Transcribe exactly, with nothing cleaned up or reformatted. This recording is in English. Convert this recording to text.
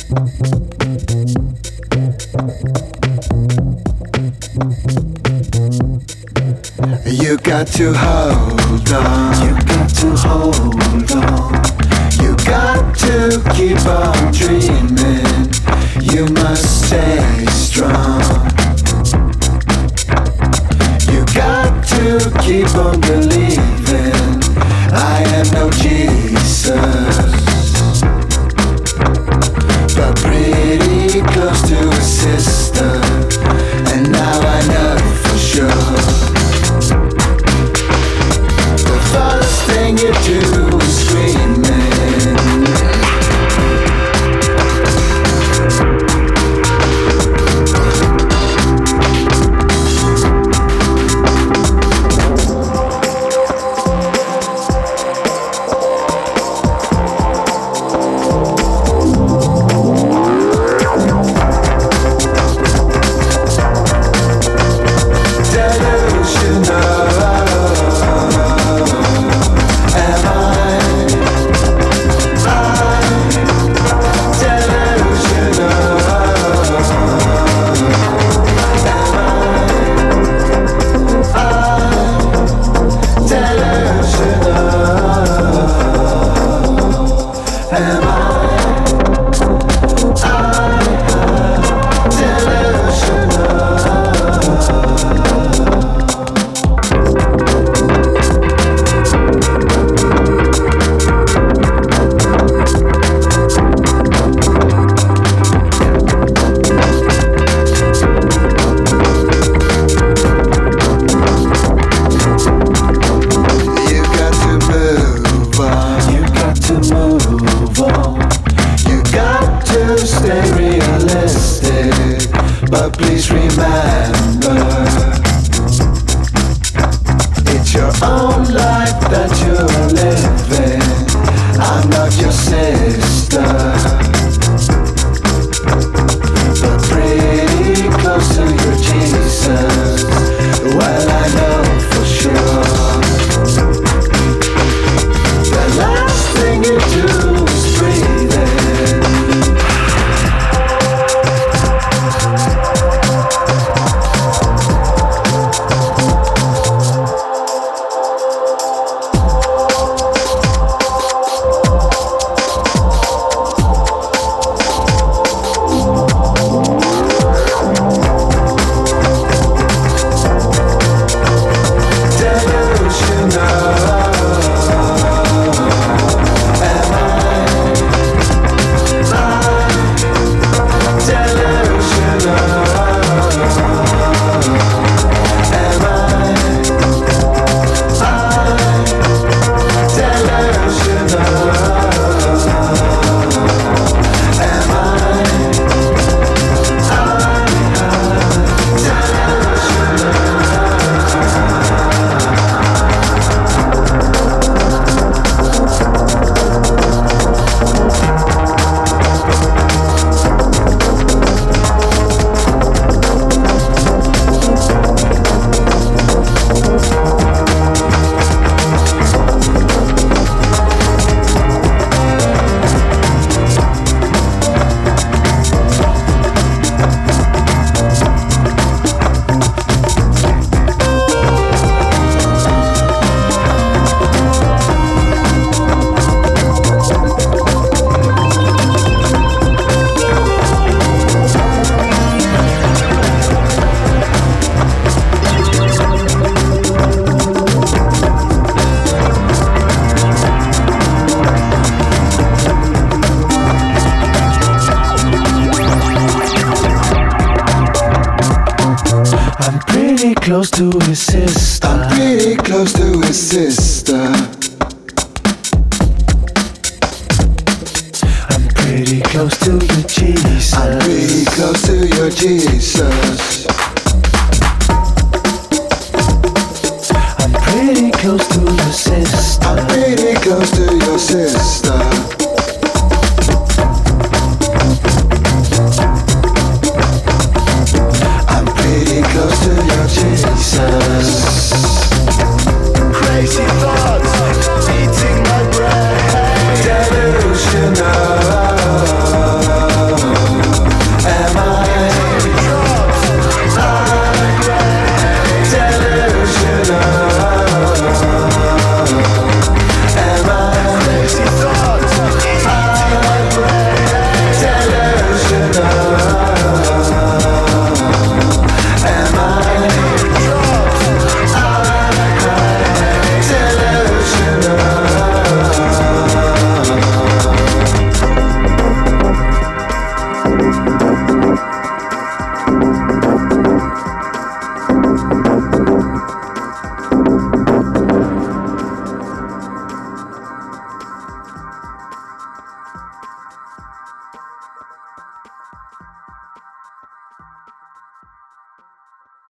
You got to hold on. You got to hold on. You got to keep on dreaming. You must stay strong. You got to keep on believing. I am no Jesus, but pretty close to a sister. And now I know for sure. The first thing you do is screaming. Close to his sister. I'm pretty close to his sister. I'm pretty close to your Jesus. I'm pretty close to your Jesus. I'm pretty close to your sister. I'm pretty close to your sister.